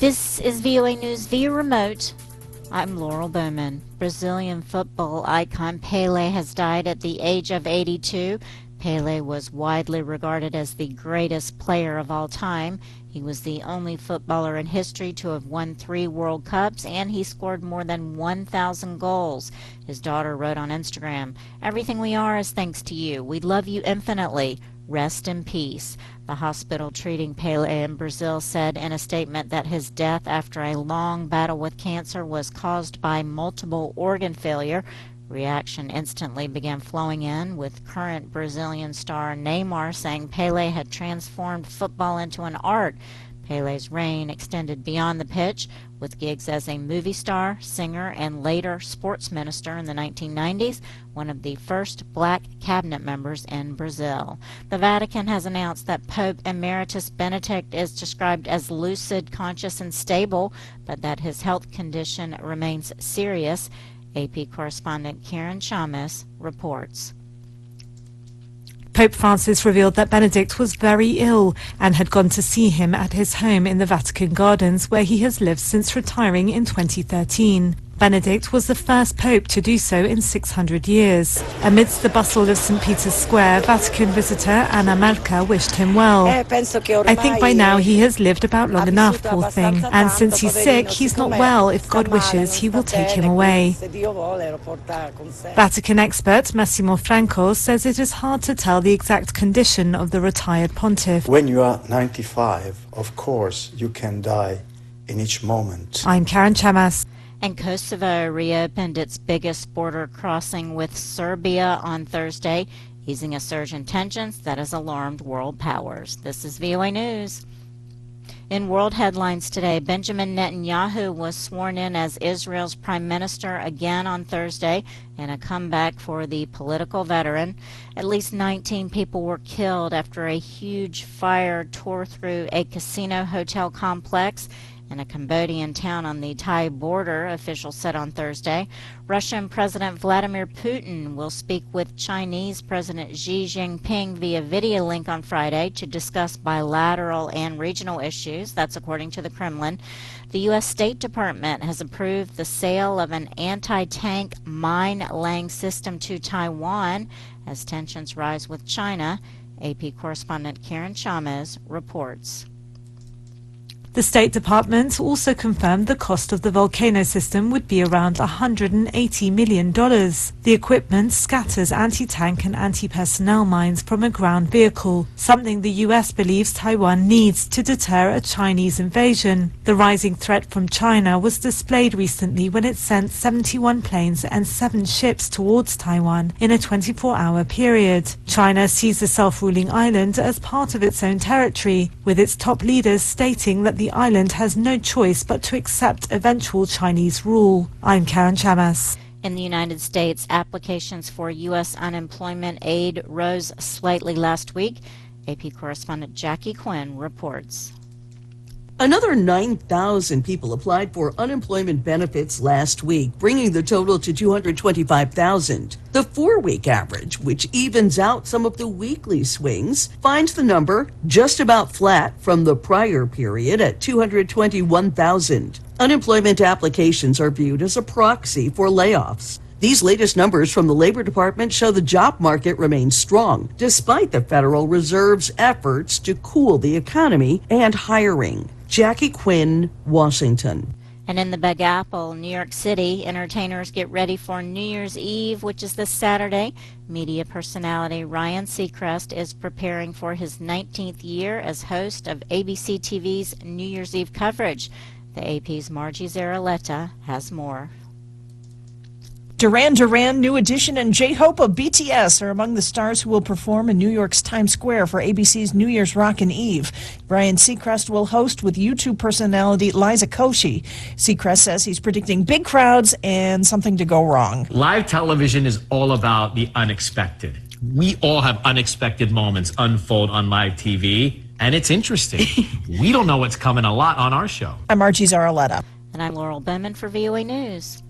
This is VOA News via remote. I'm Laurel Bowman. Brazilian football icon Pelé has died at the age of 82. Pelé was widely regarded as the greatest player of all time. He was the only footballer in history to have won 3 World Cups, and he scored more than 1,000 goals. His daughter wrote on Instagram, "Everything we are is thanks to you. We love you infinitely. Rest in peace." The hospital treating Pelé in Brazil said in a statement that his death after a long battle with cancer was caused by multiple organ failure. Reaction instantly began flowing in, with current Brazilian star Neymar saying Pelé had transformed football into an art. Pelé's reign extended beyond the pitch, with gigs as a movie star, singer, and later sports minister in the 1990s, one of the first black cabinet members in Brazil. The Vatican has announced that Pope Emeritus Benedict is described as lucid, conscious, and stable, but that his health condition remains serious. AP correspondent Karen Chamas reports. Pope Francis revealed that Benedict was very ill and had gone to see him at his home in the Vatican Gardens, where he has lived since retiring in 2013. Benedict was the first pope to do so in 600 years. Amidst the bustle of St. Peter's Square, Vatican visitor Anna Malka wished him well. "I think by now he has lived about long enough, poor thing, and since he's sick, he's not well. If God wishes, he will take him away." Vatican expert Massimo Franco says it is hard to tell the exact condition of the retired pontiff. When you are 95, of course, you can die in each moment. I'm Karen Chamas. And Kosovo reopened its biggest border crossing with Serbia on Thursday, easing a surge in tensions that has alarmed world powers. This is VOA News. In world headlines today, Benjamin Netanyahu was sworn in as Israel's prime minister again on Thursday in a comeback for the political veteran. At least 19 people were killed after a huge fire tore through a casino hotel complex in a Cambodian town on the Thai border, officials said on Thursday. Russian President Vladimir Putin will speak with Chinese President Xi Jinping via video link on Friday to discuss bilateral and regional issues. That's according to the Kremlin. The U.S. State Department has approved the sale of an anti-tank mine-laying system to Taiwan as tensions rise with China. AP correspondent Karen Chamas reports. The State Department also confirmed the cost of the volcano system would be around $180 million. The equipment scatters anti-tank and anti-personnel mines from a ground vehicle, something the U.S. believes Taiwan needs to deter a Chinese invasion. The rising threat from China was displayed recently when it sent 71 planes and 7 ships towards Taiwan in a 24-hour period. China sees the self-ruling island as part of its own territory, with its top leaders stating that the island has no choice but to accept eventual Chinese rule. I'm Karen Chamas. In the United States, applications for U.S. unemployment aid rose slightly last week. AP correspondent Jackie Quinn reports. Another 9,000 people applied for unemployment benefits last week, bringing the total to 225,000. The 4-week average, which evens out some of the weekly swings, finds the number just about flat from the prior period at 221,000. Unemployment applications are viewed as a proxy for layoffs. These latest numbers from the Labor Department show the job market remains strong, despite the Federal Reserve's efforts to cool the economy and hiring. Jackie Quinn, Washington. And in the Big Apple, New York City, entertainers get ready for New Year's Eve, which is this Saturday. Media personality Ryan Seacrest is preparing for his 19th year as host of ABC TV's New Year's Eve coverage. The AP's Margie Zaraletta has more. Duran Duran, New Edition, and J-Hope of BTS are among the stars who will perform in New York's Times Square for ABC's New Year's Rockin' Eve. Ryan Seacrest will host with YouTube personality Liza Koshy. Seacrest says he's predicting big crowds and something to go wrong. Live television is all about the unexpected. We all have unexpected moments unfold on live TV, and it's interesting. We don't know what's coming a lot on our show. I'm Margie Zaraletta. And I'm Laurel Bowman for VOA News.